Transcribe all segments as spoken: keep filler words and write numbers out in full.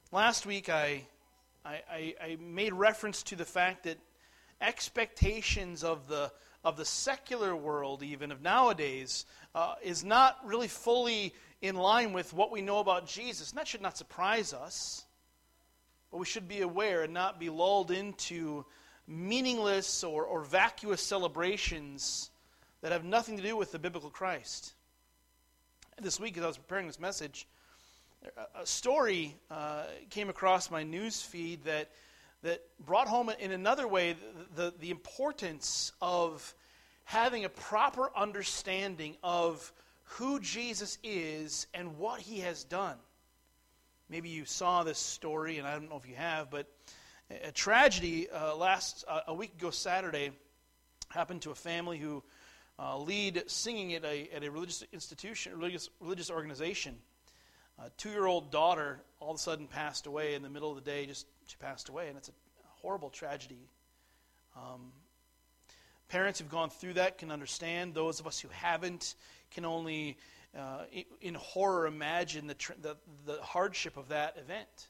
Last week I, I, I, I made reference to the fact that expectations of the of the secular world, even of nowadays, uh, is not really fully in line with what we know about Jesus. And that should not surprise us. But we should be aware and not be lulled into meaningless or, or vacuous celebrations that have nothing to do with the biblical Christ. This week, as I was preparing this message, a story uh, came across my news feed that that brought home in another way the, the, the importance of having a proper understanding of who Jesus is and what he has done. Maybe you saw this story, and I don't know if you have, but a tragedy uh, last uh, a week ago Saturday happened to a family who uh, lead singing at a at a religious institution, religious religious organization. A two-year-old daughter all of a sudden passed away in the middle of the day. Just she passed away, and it's a horrible tragedy. Um, parents who've gone through that can understand. Those of us who haven't can only, uh, in horror, imagine the, tr- the the hardship of that event.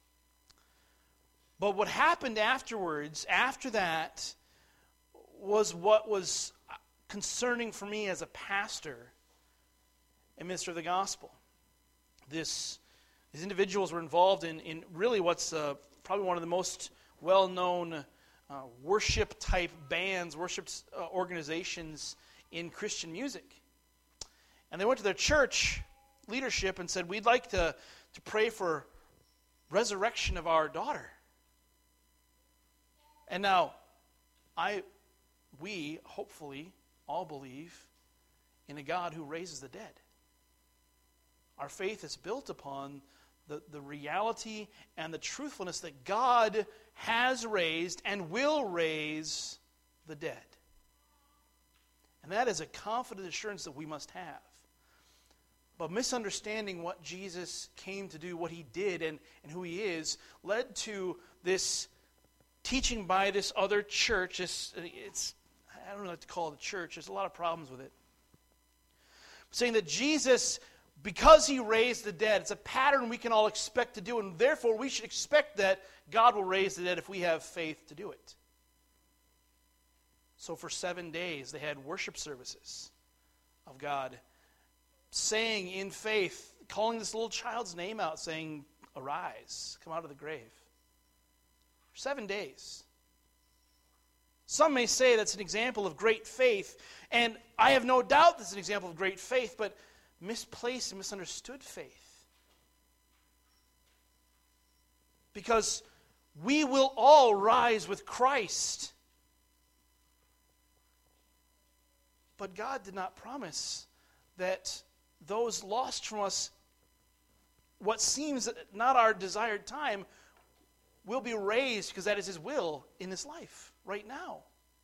But what happened afterwards, after that, was what was concerning for me as a pastor and minister of the gospel. This, these individuals were involved in, in really what's uh, probably one of the most well-known uh, worship-type bands, worship uh, organizations in Christian music. And they went to their church leadership and said, we'd like to, to pray for resurrection of our daughter. And now, I, we, hopefully, all believe in a God who raises the dead. Our faith is built upon the, the reality and the truthfulness that God has raised and will raise the dead. And that is a confident assurance that we must have. But misunderstanding what Jesus came to do, what he did, and, and who he is, led to this teaching by this other church. It's, it's I don't know what to call it a church. There's a lot of problems with it. Saying that Jesus, because he raised the dead, it's a pattern we can all expect to do, and therefore we should expect that God will raise the dead if we have faith to do it. So for seven days they had worship services of God, saying in faith, calling this little child's name out, saying, arise, come out of the grave. For seven days. Some may say that's an example of great faith, and I have no doubt that's an example of great faith, but misplaced and misunderstood faith. Because we will all rise with Christ. But God did not promise that those lost from us, what seems not our desired time, will be raised because that is his will in this life, right now.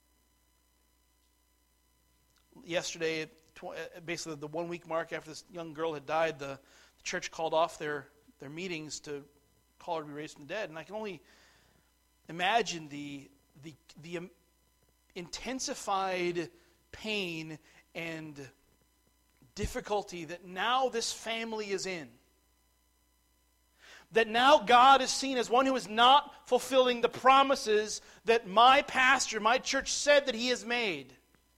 Yesterday, basically the one week mark after this young girl had died, the, the church called off their, their meetings to call her to be raised from the dead. And I can only imagine the, the, the um, intensified pain and difficulty that now this family is in. That now God is seen as one who is not fulfilling the promises that my pastor, my church said that he has made.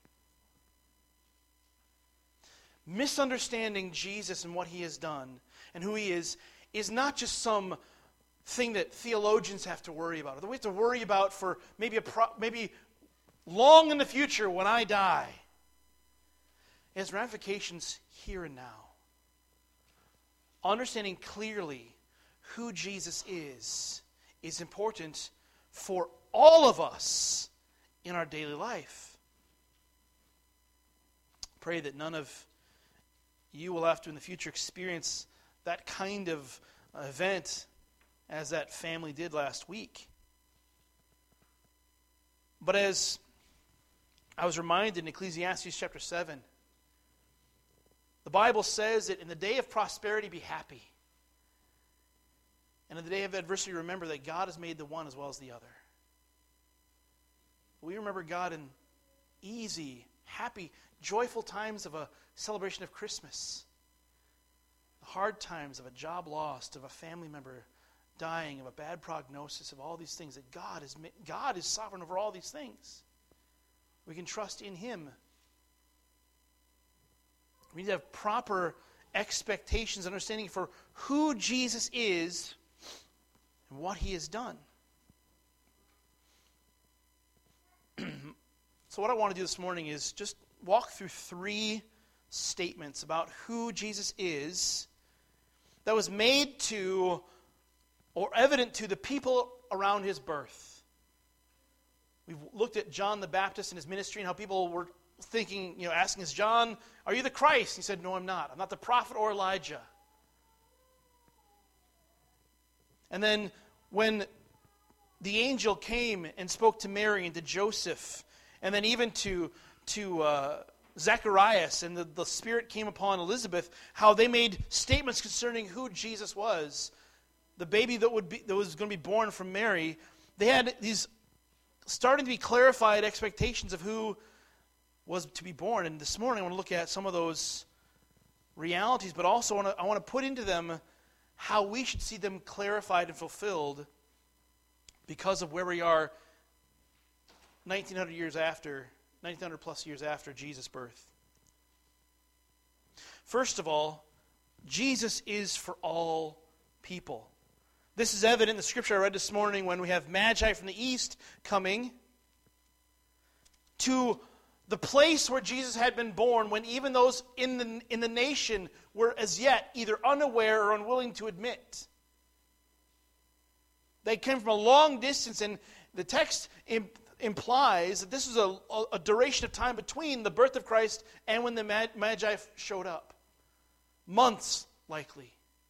Misunderstanding Jesus and what he has done and who he is is not just some thing that theologians have to worry about, or that we have to worry about for maybe a pro, maybe long in the future when I die. It has ramifications here and now. Understanding clearly who Jesus is is important for all of us in our daily life. Pray that none of you will have to in the future experience that kind of event as that family did last week. But as I was reminded in Ecclesiastes chapter seven, the Bible says that in the day of prosperity be happy. And in the day of adversity remember that God has made the one as well as the other. We remember God in easy, happy, joyful times of a celebration of Christmas. The hard times of a job lost, of a family member dying, of a bad prognosis, of all these things, that God is, God is sovereign over all these things. We can trust in Him. We need to have proper expectations, understanding for who Jesus is and what He has done. So what I want to do this morning is just walk through three statements about who Jesus is that was made to or evident to the people around His birth. We've looked at John the Baptist and his ministry and how people were thinking, you know, asking us, John, are you the Christ? He said, no, I'm not. I'm not the prophet or Elijah. And then when the angel came and spoke to Mary and to Joseph, and then even to, to uh, Zacharias, and the, the Spirit came upon Elizabeth, how they made statements concerning who Jesus was, the baby that would be that was going to be born from Mary. They had these starting to be clarified expectations of who was to be born. And this morning I want to look at some of those realities, but also I want to, I want to put into them how we should see them clarified and fulfilled because of where we are nineteen hundred years after, nineteen hundred plus years after Jesus' birth. First of all, Jesus is for all people. This is evident in the scripture I read this morning when we have Magi from the east coming to the place where Jesus had been born, when even those in the, in the nation were as yet either unaware or unwilling to admit. They came from a long distance, and the text imp- implies that this was a, a, a duration of time between the birth of Christ and when the Magi showed up. Months, likely.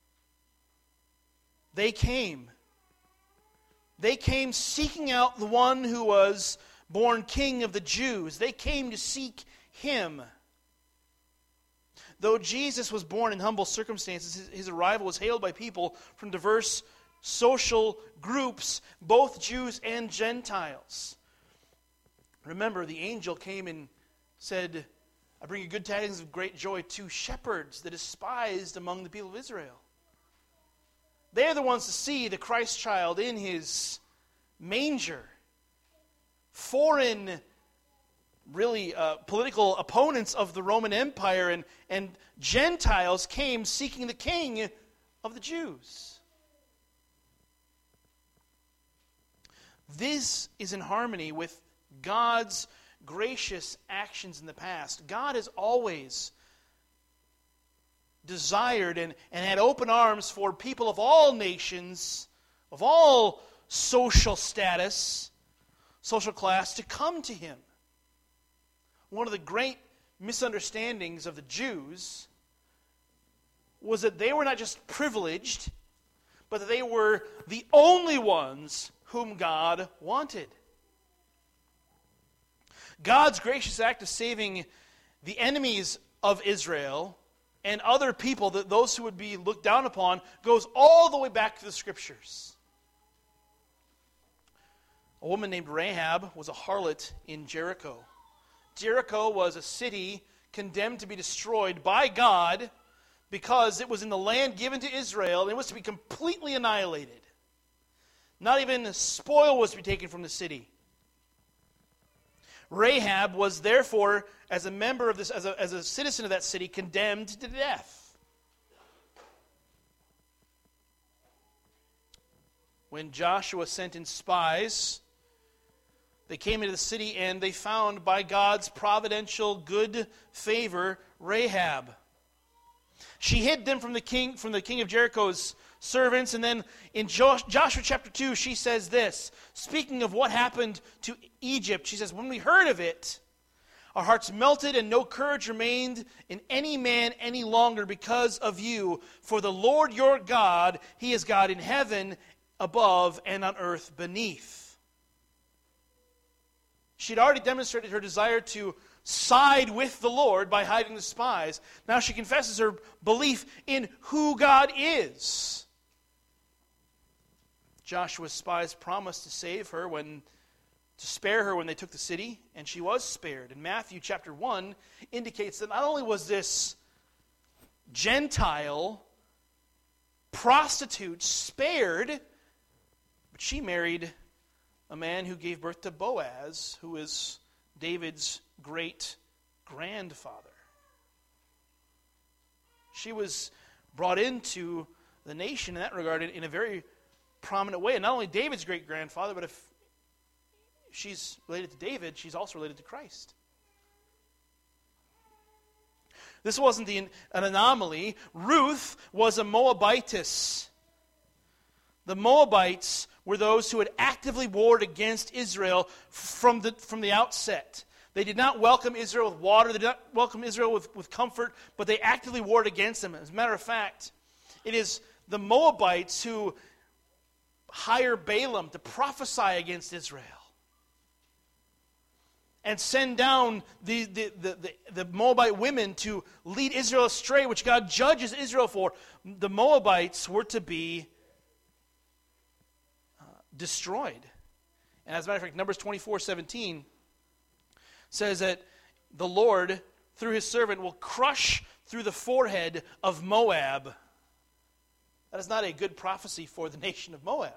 They came. They came seeking out the one who was born King of the Jews. They came to seek Him. Though Jesus was born in humble circumstances, his, his arrival was hailed by people from diverse social groups, both Jews and Gentiles. Remember, the angel came and said, I bring you good tidings of great joy to shepherds, the despised among the people of Israel. They're the ones to see the Christ child in His manger. Foreign, really, uh, political opponents of the Roman Empire and, and Gentiles came seeking the King of the Jews. This is in harmony with God's gracious actions in the past. God has always desired and, and had open arms for people of all nations, of all social status, social class, to come to Him. One of the great misunderstandings of the Jews was that they were not just privileged, but that they were the only ones whom God wanted. God's gracious act of saving the enemies of Israel and other people, that those who would be looked down upon, goes all the way back to the Scriptures. A woman named Rahab was a harlot in Jericho. Jericho was a city condemned to be destroyed by God because it was in the land given to Israel, and it was to be completely annihilated. Not even a spoil was to be taken from the city. Rahab was therefore, as a member of this, as a, as a citizen of that city, condemned to death. When Joshua sent in spies, they came into the city and they found, by God's providential good favor, Rahab. She hid them from the king, from the king of Jericho's servants, and then in Joshua chapter two, she says this, speaking of what happened to Egypt, she says, when we heard of it, our hearts melted and no courage remained in any man any longer because of you. For the Lord your God, He is God in heaven above and on earth beneath. She'd already demonstrated her desire to side with the Lord by hiding the spies. Now she confesses her belief in who God is. Joshua's spies promised to save her when, to spare her when they took the city, and she was spared. And Matthew chapter one indicates that not only was this Gentile prostitute spared, she married a man who gave birth to Boaz, who is David's great-grandfather. She was brought into the nation in that regard in, in a very prominent way. And not only David's great-grandfather, but if she's related to David, she's also related to Christ. This wasn't the, an anomaly. Ruth was a Moabitess. The Moabites were those who had actively warred against Israel from the, from the outset. They did not welcome Israel with water. They did not welcome Israel with, with comfort, but they actively warred against them. As a matter of fact, it is the Moabites who hire Balaam to prophesy against Israel and send down the, the, the, the, the Moabite women to lead Israel astray, which God judges Israel for. The Moabites were to be uh, destroyed. And as a matter of fact, Numbers twenty-four seventeen says that the Lord, through his servant, will crush through the forehead of Moab. That is not a good prophecy for the nation of Moab.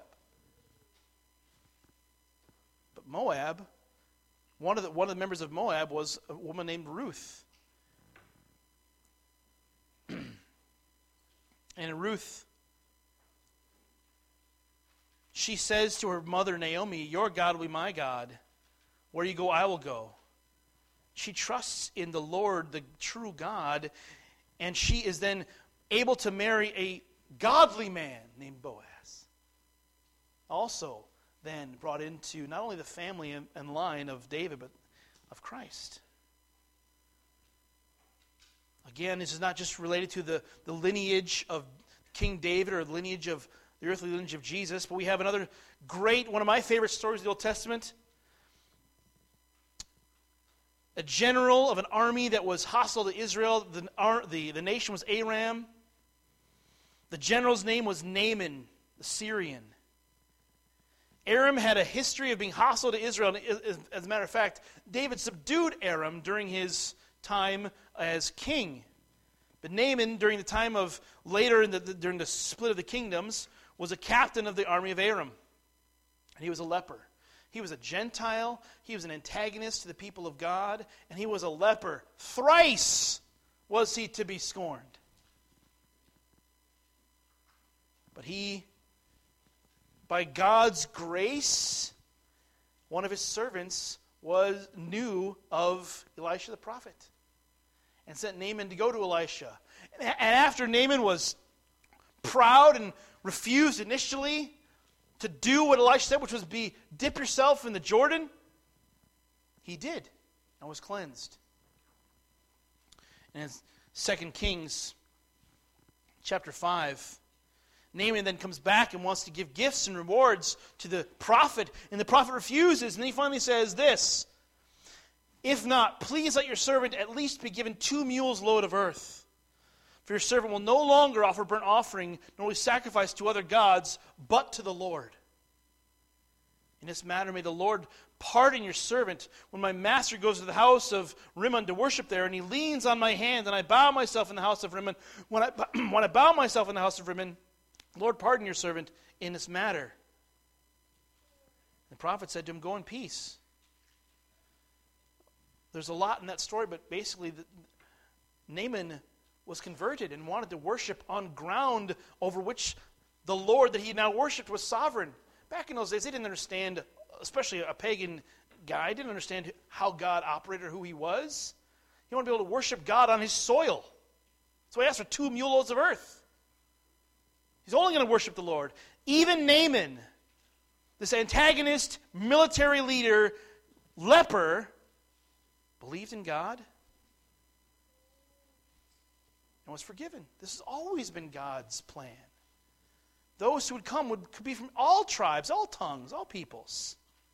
But Moab, one of the, one of the members of Moab was a woman named Ruth. And Ruth, she says to her mother Naomi, "Your God will be my God. Where you go, I will go." She trusts in the Lord, the true God, and she is then able to marry a godly man named Boaz. Also then brought into not only the family and, and line of David, but of Christ. Again, this is not just related to the, the lineage of King David or the lineage of the earthly lineage of Jesus, but we have another great, one of my favorite stories of the Old Testament. A general of an army that was hostile to Israel. The, the, the nation was Aram. The general's name was Naaman, the Syrian. Aram had a history of being hostile to Israel. As a matter of fact, David subdued Aram during his time as king. But Naaman, during the time of later, in the, the, during the split of the kingdoms, was a captain of the army of Aram. And he was a leper. He was a Gentile, he was an antagonist to the people of God, and he was a leper. Thrice was he to be scorned. But he, by God's grace, one of his servants was knew of Elisha the prophet and sent Naaman to go to Elisha. And after Naaman was proud and refused initially to do what Elisha said, which was be dip yourself in the Jordan, he did and was cleansed. And in Second Kings chapter five, Naaman then comes back and wants to give gifts and rewards to the prophet, and the prophet refuses, and he finally says this: "If not, please let your servant at least be given two mules' load of earth. For your servant will no longer offer burnt offering, nor will he sacrifice to other gods, but to the Lord. In this matter, may the Lord pardon your servant when my master goes to the house of Rimmon to worship there, and he leans on my hand, and I bow myself in the house of Rimmon. When I, when I bow myself in the house of Rimmon, Lord, pardon your servant in this matter." The prophet said to him, "Go in peace." There's a lot in that story, but basically, the, Naaman was converted and wanted to worship on ground over which the Lord that he now worshipped was sovereign. Back in those days, they didn't understand, especially a pagan guy, didn't understand how God operated or who he was. He wanted to be able to worship God on his soil. So he asked for two mule loads of earth. He's only going to worship the Lord. Even Naaman, this antagonist, military leader, leper, believed in God and was forgiven. This has always been God's plan. Those who would come would could be from all tribes, all tongues, all peoples.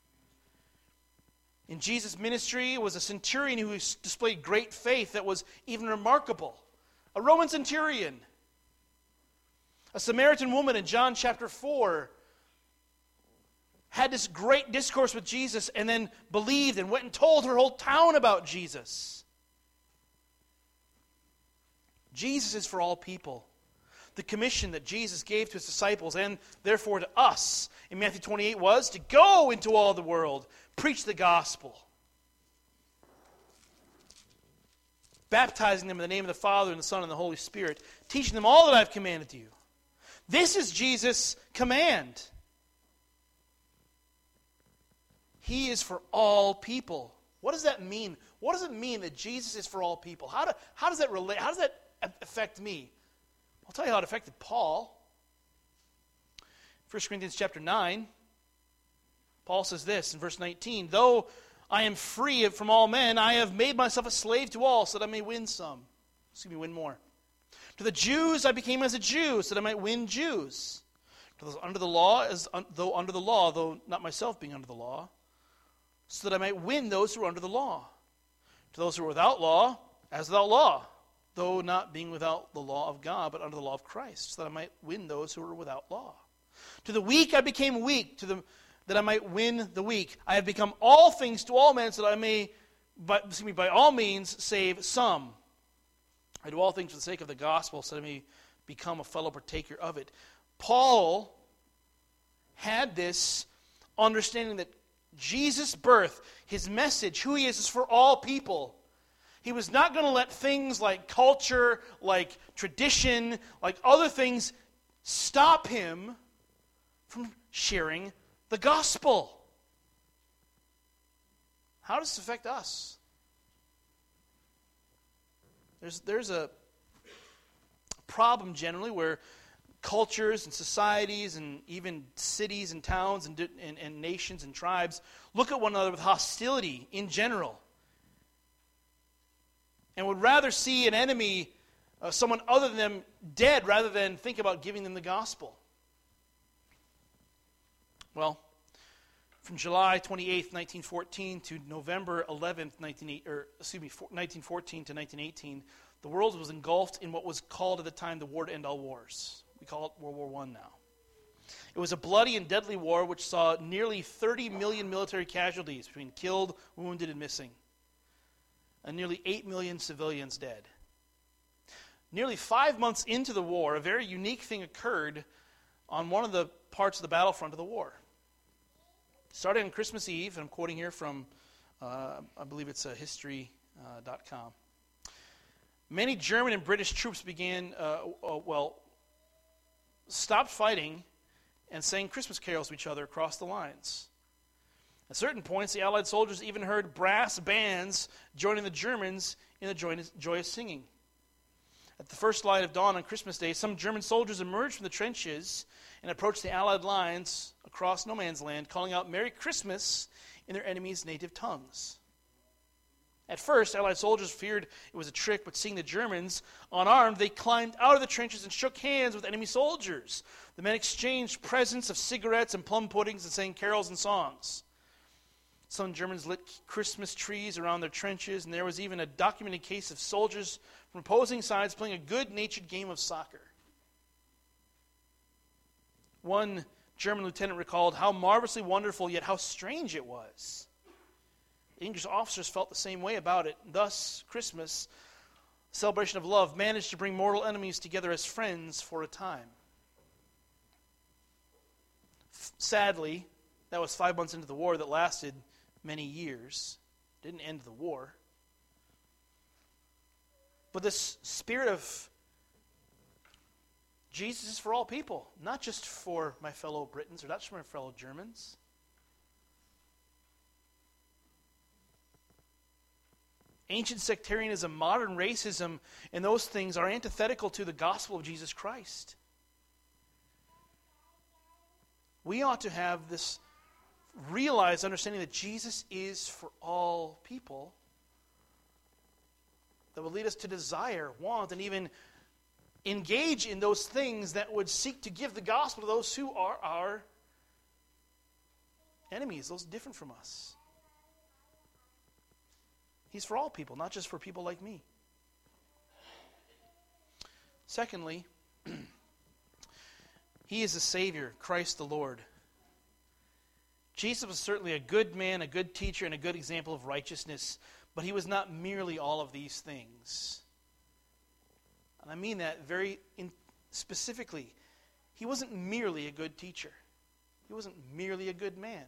In Jesus' ministry was a centurion who displayed great faith that was even remarkable. A Roman centurion. A Samaritan woman in John chapter four had this great discourse with Jesus and then believed and went and told her whole town about Jesus. Jesus is for all people. the commission that Jesus gave to his disciples and therefore to us in Matthew twenty-eight was to go into all the world, preach the gospel, baptizing them in the name of the Father and the Son and the Holy Spirit, teaching them all that I've commanded you. This is Jesus' command. He is for all people. What does that mean? What does it mean that Jesus is for all people? How, do, how does that relate? How does that affect me? I'll tell you how it affected Paul. First Corinthians chapter nine, Paul says this in verse nineteen, though I am free from all men, I have made myself a slave to all so that I may win some. Excuse me, win more. To the Jews I became as a Jew so that I might win Jews. To those under the law, as un, though under the law, though not myself being under the law, so that I might win those who are under the law. To those who are without law, as without law, though not being without the law of God, but under the law of Christ, so that I might win those who are without law. To the weak I became weak, to the, that I might win the weak. I have become all things to all men, so that I may, by, excuse me, by all means, save some. I do all things for the sake of the gospel, so that I may become a fellow partaker of it. Paul had this understanding that Jesus' birth, his message, who he is, is for all people. He was not going to let things like culture, like tradition, like other things stop him from sharing the gospel. How does this affect us? There's, there's a problem generally where cultures and societies and even cities and towns and, and, and nations and tribes look at one another with hostility in general and would rather see an enemy, uh, someone other than them, dead rather than think about giving them the gospel. Well, from July twenty-eighth, nineteen fourteen to November eleventh, nineteen, or, excuse me, nineteen fourteen to nineteen eighteen, the world was engulfed in what was called at the time the war to end all wars. We call it World War One now. It was a bloody and deadly war which saw nearly thirty million military casualties between killed, wounded, and missing, and nearly eight million civilians dead. Nearly five months into the war, a very unique thing occurred on one of the parts of the battlefront of the war. Starting on Christmas Eve, and I'm quoting here from, uh, I believe it's uh, history dot com. Many German and British troops began, uh, uh, well, stopped fighting and sang Christmas carols to each other across the lines. At certain points, the Allied soldiers even heard brass bands joining the Germans in the joyous, joyous singing. At the first light of dawn on Christmas Day, some German soldiers emerged from the trenches and approached the Allied lines across no man's land, calling out Merry Christmas in their enemies' native tongues. At first, Allied soldiers feared it was a trick, but seeing the Germans unarmed, they climbed out of the trenches and shook hands with enemy soldiers. The men exchanged presents of cigarettes and plum puddings and sang carols and songs. Some Germans lit Christmas trees around their trenches, and there was even a documented case of soldiers from opposing sides playing a good-natured game of soccer. One German lieutenant recalled how marvelously wonderful, yet how strange it was. English officers felt the same way about it. Thus, Christmas, a celebration of love, managed to bring mortal enemies together as friends for a time. F- sadly, that was five months into the war that lasted many years. Didn't end the war. But this spirit of Jesus is for all people, not just for my fellow Britons or not just for my fellow Germans. Ancient sectarianism, modern racism, and those things are antithetical to the gospel of Jesus Christ. We ought to have this realized understanding that Jesus is for all people that will lead us to desire, want, and even engage in those things that would seek to give the gospel to those who are our enemies, those different from us. He's for all people, not just for people like me. Secondly, He is the Savior, Christ the Lord. Jesus was certainly a good man, a good teacher, and a good example of righteousness, but He was not merely all of these things. And I mean that very in, specifically, he wasn't merely a good teacher. He wasn't merely a good man.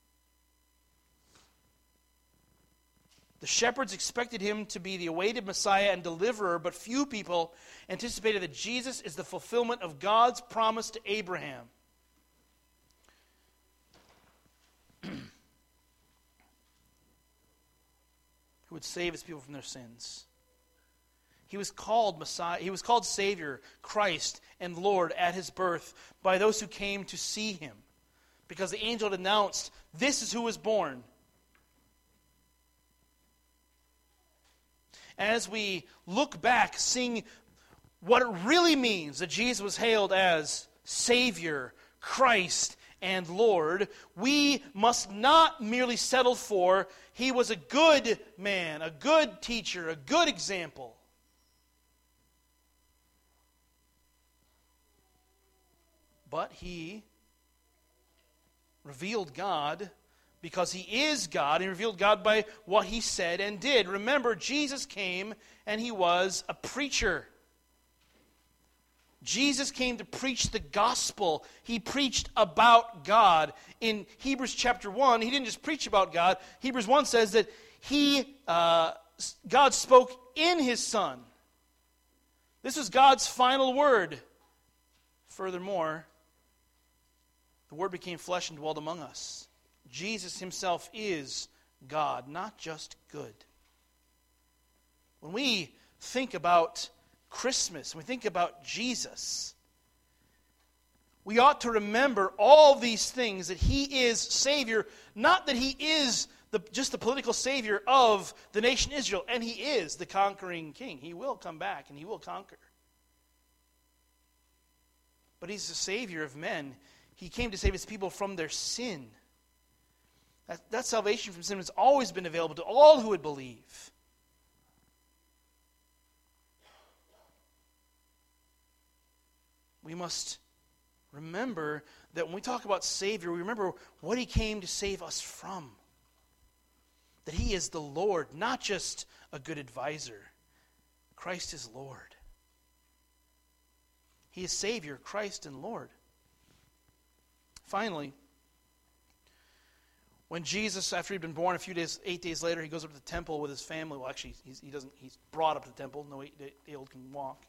The shepherds expected him to be the awaited Messiah and deliverer, but few people anticipated that Jesus is the fulfillment of God's promise to Abraham. Who would save his people from their sins. He was called Messiah, he was called Savior, Christ, and Lord at his birth by those who came to see him, because the angel had announced, this is who was born. As we look back, seeing what it really means that Jesus was hailed as Savior, Christ, and Lord, we must not merely settle for he was a good man, a good teacher, a good example. But he revealed God because he is God, and he revealed God by what he said and did. Remember, Jesus came and he was a preacher. Jesus came to preach the gospel. He preached about God. In Hebrews chapter one, he didn't just preach about God. Hebrews one says that he, uh, God spoke in his Son. This was God's final word. Furthermore, the Word became flesh and dwelt among us. Jesus himself is God, not just good. When we think about Christmas, when we think about Jesus, we ought to remember all these things, that he is Savior, not that he is the, just the political Savior of the nation Israel, and he is the conquering King. He will come back and he will conquer. But he's the Savior of men. He came to save his people from their sin. That, that salvation from sin has always been available to all who would believe. We must remember that when we talk about Savior, we remember what he came to save us from. That he is the Lord, not just a good advisor. Christ is Lord. He is Savior, Christ, and Lord. Finally, when Jesus, after he'd been born a few days, eight days later, he goes up to the temple with his family. Well, actually, he's, he doesn't. He's brought up to the temple. No eight-year-old can walk.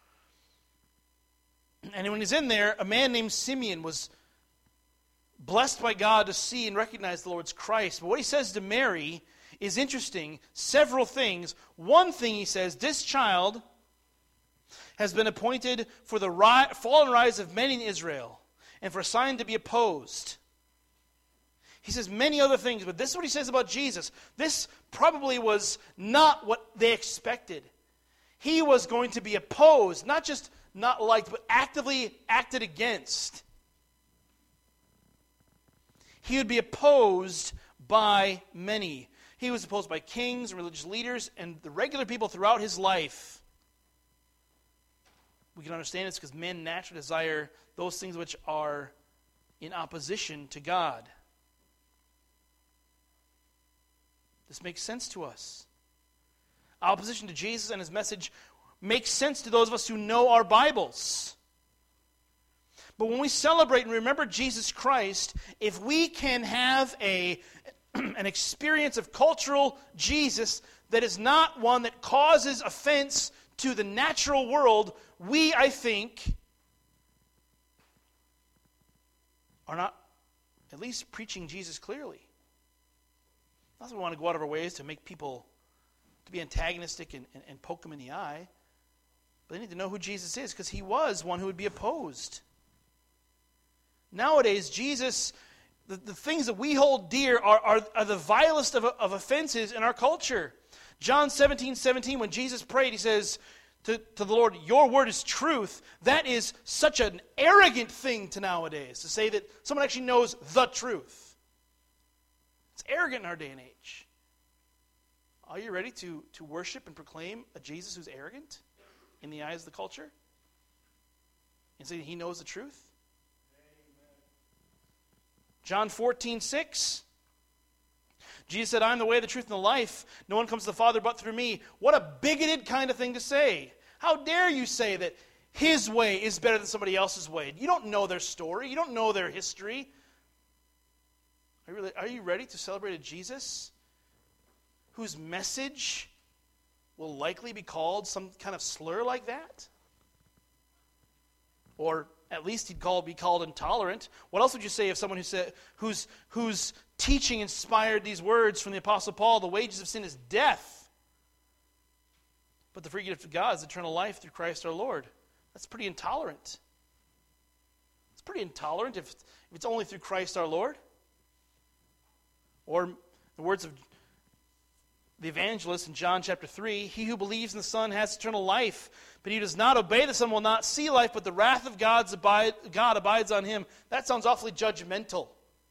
And when he's in there, a man named Simeon was blessed by God to see and recognize the Lord's Christ. But what he says to Mary is interesting. Several things. One thing he says, this child has been appointed for the ri- fall and rise of many in Israel, and for a sign to be opposed. He says many other things, but this is what he says about Jesus. This probably was not what they expected. He was going to be opposed, not just not liked, but actively acted against. He would be opposed by many. He was opposed by kings and religious leaders and the regular people throughout his life. We can understand this because men naturally desire those things which are in opposition to God. This makes sense to us. Opposition to Jesus and his message makes sense to those of us who know our Bibles. But when we celebrate and remember Jesus Christ, if we can have a, an experience of cultural Jesus that is not one that causes offense to the natural world, we, I think, are not at least preaching Jesus clearly. Not that we want to go out of our ways to make people to be antagonistic and, and, and poke them in the eye. But they need to know who Jesus is, because he was one who would be opposed. Nowadays, Jesus, the, the things that we hold dear are, are, are the vilest of, of offenses in our culture. John seventeen seventeen, when Jesus prayed, he says to, to the Lord, your word is truth. That is such an arrogant thing to nowadays, to say that someone actually knows the truth. It's arrogant in our day and age. Are you ready to, to worship and proclaim a Jesus who's arrogant in the eyes of the culture? And say he knows the truth? Amen. John fourteen six. Jesus said, I am the way, the truth, and the life. No one comes to the Father but through me. What a bigoted kind of thing to say. How dare you say that his way is better than somebody else's way. You don't know their story. You don't know their history. Are you, really, are you ready to celebrate a Jesus whose message will likely be called some kind of slur like that? Or at least he'd call, be called intolerant. What else would you say of someone who said, whose, whose teaching inspired these words from the Apostle Paul, the wages of sin is death, but the free gift of God is eternal life through Christ our Lord? That's pretty intolerant. It's pretty intolerant if, if it's only through Christ our Lord. Or the words of the evangelist in John chapter three, he who believes in the Son has eternal life, but he who does not obey the Son will not see life, but the wrath of God's abide, God abides on him. That sounds awfully judgmental.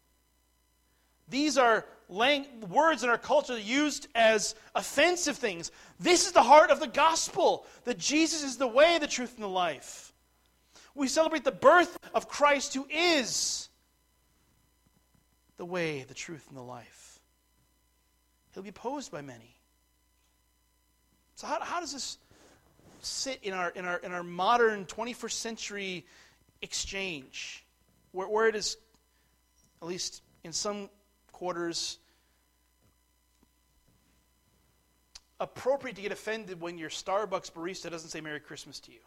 These are lang- words in our culture used as offensive things. This is the heart of the gospel, that Jesus is the way, the truth, and the life. We celebrate the birth of Christ, who is the way, the truth, and the life. He'll be opposed by many. So how, how does this sit in our in our in our modern twenty-first century exchange, where, where it is, at least in some quarters, appropriate to get offended when your Starbucks barista doesn't say Merry Christmas to you?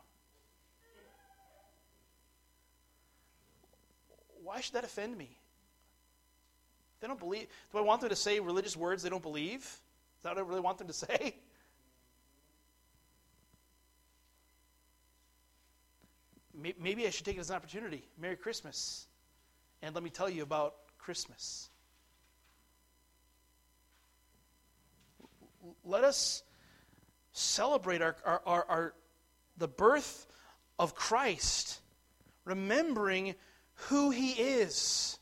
Why should that offend me? They don't believe. Do I want them to say religious words they don't believe? Is that what I really want them to say? Maybe I should take it as an opportunity. Merry Christmas. And let me tell you about Christmas. Let us celebrate our, our, our, our the birth of Christ, remembering who he is.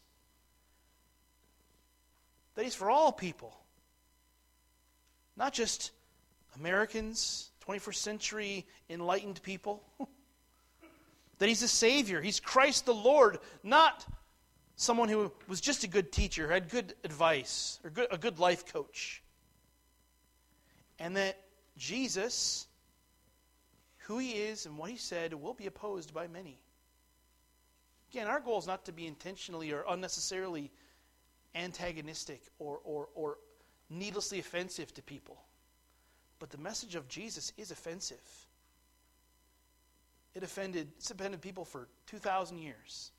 That he's for all people. Not just Americans, twenty-first century enlightened people. That he's a Savior. He's Christ the Lord, not someone who was just a good teacher, had good advice, or good, a good life coach. And that Jesus, who he is and what he said, will be opposed by many. Again, our goal is not to be intentionally or unnecessarily antagonistic or, or, or needlessly offensive to people. But the message of Jesus is offensive. It offended, it's offended people for two thousand years.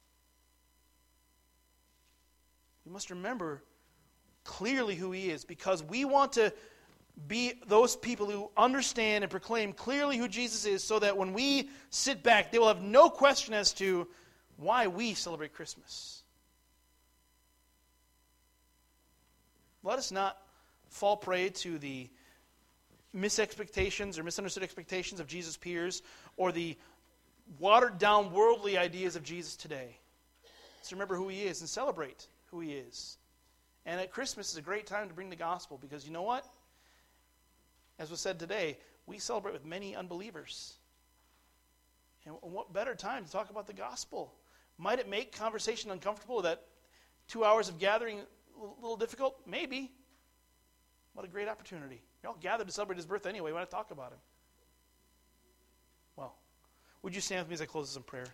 We must remember clearly who he is, because we want to be those people who understand and proclaim clearly who Jesus is, so that when we sit back, they will have no question as to why we celebrate Christmas. Let us not fall prey to the misexpectations or misunderstood expectations of Jesus' peers, or the watered-down worldly ideas of Jesus today. Let's remember who he is and celebrate who he is. And at Christmas is a great time to bring the gospel, because you know what? As was said today, we celebrate with many unbelievers. And what better time to talk about the gospel? Might it make conversation uncomfortable, that two hours of gathering a little difficult? Maybe. What a great opportunity. You're all gathered to celebrate his birth anyway. Why not talk about him? Well, would you stand with me as I close this in prayer?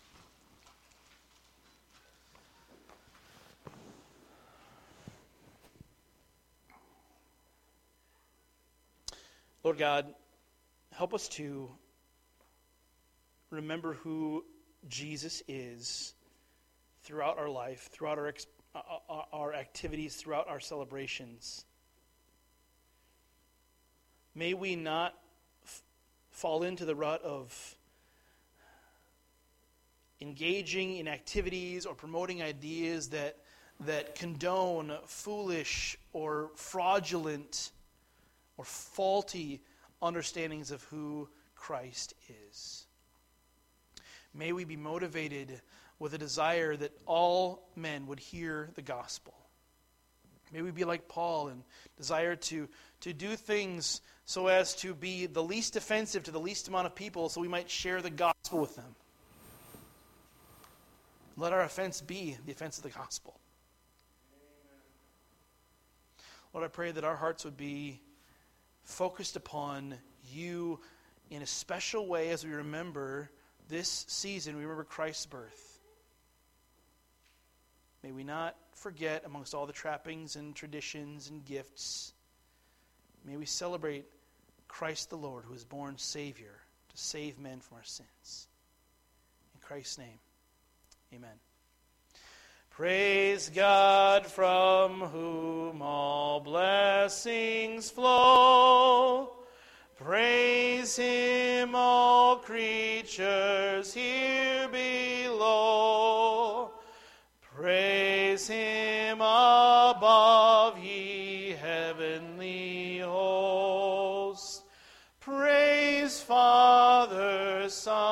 Lord God, help us to remember who Jesus is throughout our life, throughout our, uh, our activities, throughout our celebrations. May we not f- fall into the rut of engaging in activities or promoting ideas that that condone foolish or fraudulent or faulty understandings of who Christ is. May we be motivated with a desire that all men would hear the gospel. May we be like Paul and desire to, to do things so as to be the least offensive to the least amount of people, so we might share the gospel with them. Let our offense be the offense of the gospel. Amen. Lord, I pray that our hearts would be focused upon you in a special way as we remember this season we remember Christ's birth. May we not forget, amongst all the trappings and traditions and gifts, may we celebrate Christ the Lord, who is born Savior to save men from our sins. In Christ's name, amen. Praise God, from whom all blessings flow. Praise Him, all creatures here below. Praise Him above, ye heavenly hosts. Praise Father, Son,